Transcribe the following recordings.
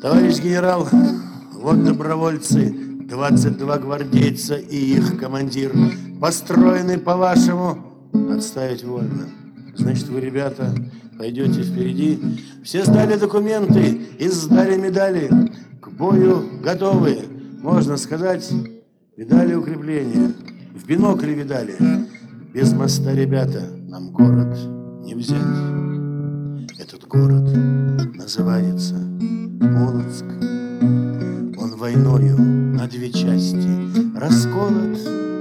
Товарищ генерал, вот добровольцы, 22 гвардейца и их командир, построены по-вашему отставить вольно. Значит, вы, ребята, пойдете впереди. Все сдали документы и сдали медали. К бою готовы, можно сказать, видали укрепления. В бинокле видали. Без моста, ребята, нам город не взять. Этот город называется Полоцк. Он войною на две части расколот.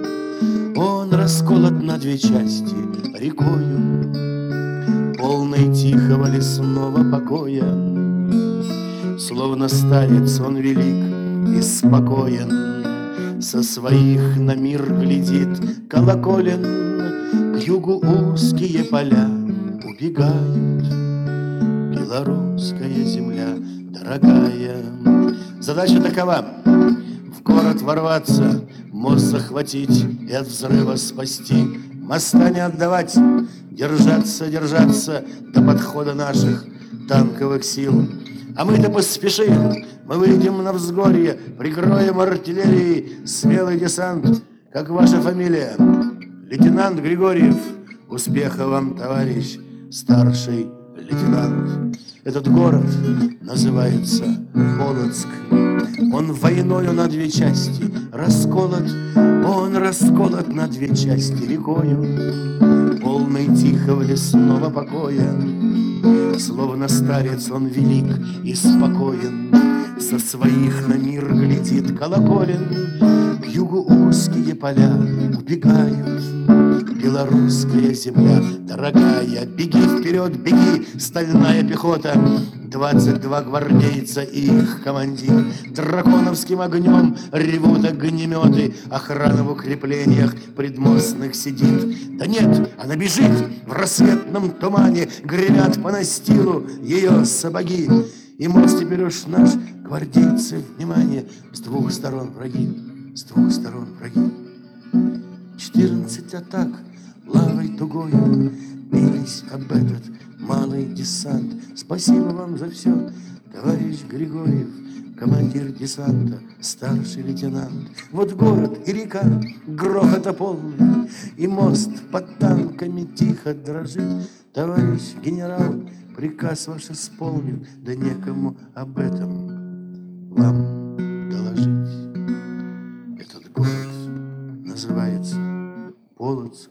Он расколот на две части рекою, полной тихого лесного покоя. Словно старец он велик и спокоен, со своих на мир глядит колоколен. К югу узкие поля убегают, белорусская земля дорогая. Задача такова: в город ворваться, мост захватить и от взрыва спасти. Моста не отдавать, держаться, держаться до подхода наших танковых сил. А мы-то поспешим, мы выйдем на взгорье, прикроем артиллерией смелый десант. Как ваша фамилия? Лейтенант Григорьев. Успеха вам, товарищ старший лейтенант. Этот город называется Полоцк. Он войною на две части расколот. Он расколот на две части рекою, полной тихого лесного покоя. Словно старец он велик и спокоен, со своих на мир глядит колоколен. К югу узкие поля убегают, белорусская земля дорогая. Беги вперед, беги, стальная пехота, 22 гвардейца и их командир. Драконовским огнем ревут огнеметы, охрана в укреплениях предмостных сидит. Да нет, она бежит в рассветном тумане, гремят по настилу ее сапоги. И мост теперь уж наш, гвардейцы, внимание, с двух сторон враги, с двух сторон враги. 14 атак лавой тугою бились об этот малый десант. Спасибо вам за все, товарищ Григорьев, командир десанта, старший лейтенант. Вот город и река, грохота полный, и мост под танками тихо дрожит. Товарищ генерал, приказ ваш исполнен, да некому об этом вам доложить. Этот город называется Полоцк.